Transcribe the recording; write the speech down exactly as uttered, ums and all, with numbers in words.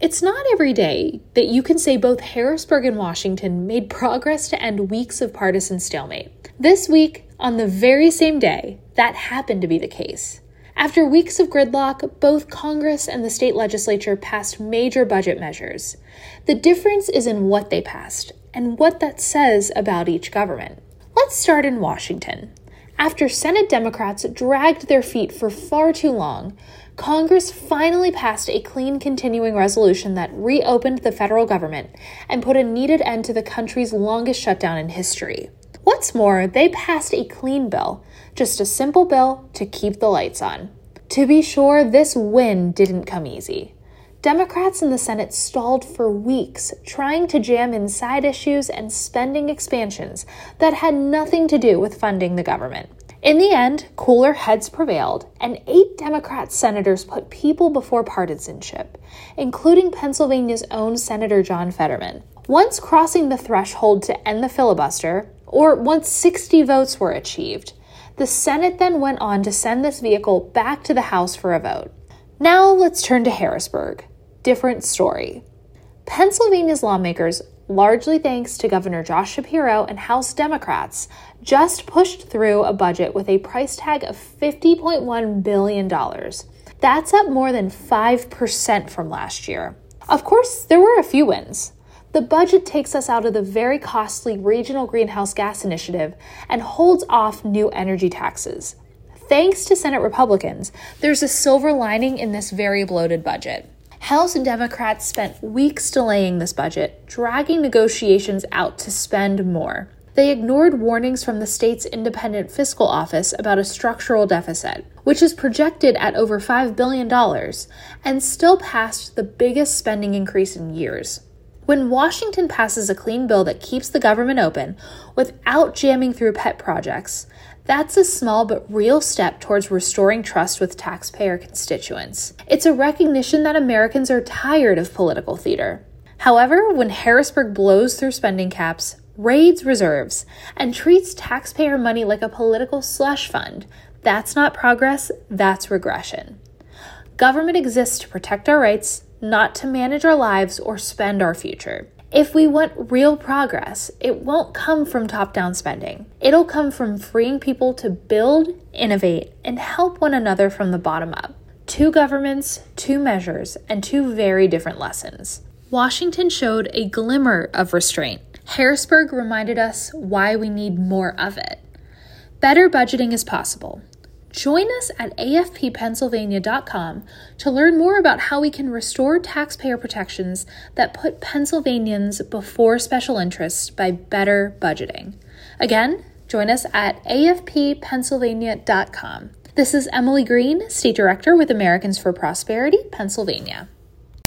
It's not every day that you can say both Harrisburg and Washington made progress to end weeks of partisan stalemate. This week, on the very same day, that happened to be the case. After weeks of gridlock, both Congress and the state legislature passed major budget measures. The difference is in what they passed and what that says about each government. Let's start in Washington. After Senate Democrats dragged their feet for far too long, Congress finally passed a clean continuing resolution that reopened the federal government and put a needed end to the country's longest shutdown in history. What's more, they passed a clean bill, just a simple bill to keep the lights on. To be sure, this win didn't come easy. Democrats in the Senate stalled for weeks, trying to jam in side issues and spending expansions that had nothing to do with funding the government. In the end, cooler heads prevailed, and eight Democrat senators put people before partisanship, including Pennsylvania's own Senator John Fetterman. Once crossing the threshold to end the filibuster, or once sixty votes were achieved, the Senate then went on to send this vehicle back to the House for a vote. Now let's turn to Harrisburg. Different story. Pennsylvania's lawmakers, largely thanks to Governor Josh Shapiro and House Democrats, just pushed through a budget with a price tag of fifty point one billion dollars. That's up more than five percent from last year. Of course, there were a few wins. The budget takes us out of the very costly Regional Greenhouse Gas Initiative and holds off new energy taxes. Thanks to Senate Republicans, there's a silver lining in this very bloated budget. House Democrats spent weeks delaying this budget, dragging negotiations out to spend more. They ignored warnings from the state's independent fiscal office about a structural deficit, which is projected at over five billion dollars, and still passed the biggest spending increase in years. When Washington passes a clean bill that keeps the government open without jamming through pet projects, that's a small but real step towards restoring trust with taxpayer constituents. It's a recognition that Americans are tired of political theater. However, when Harrisburg blows through spending caps, raids reserves, and treats taxpayer money like a political slush fund, that's not progress, that's regression. Government exists to protect our rights, not to manage our lives or spend our future. If we want real progress, it won't come from top-down spending. It'll come from freeing people to build, innovate, and help one another from the bottom up. Two governments, two measures, and two very different lessons. Washington showed a glimmer of restraint. Harrisburg reminded us why we need more of it. Better budgeting is possible. Join us at A F P Pennsylvania dot com to learn more about how we can restore taxpayer protections that put Pennsylvanians before special interests by better budgeting. Again, join us at A F P Pennsylvania dot com. This is Emily Green, State Director with Americans for Prosperity, Pennsylvania.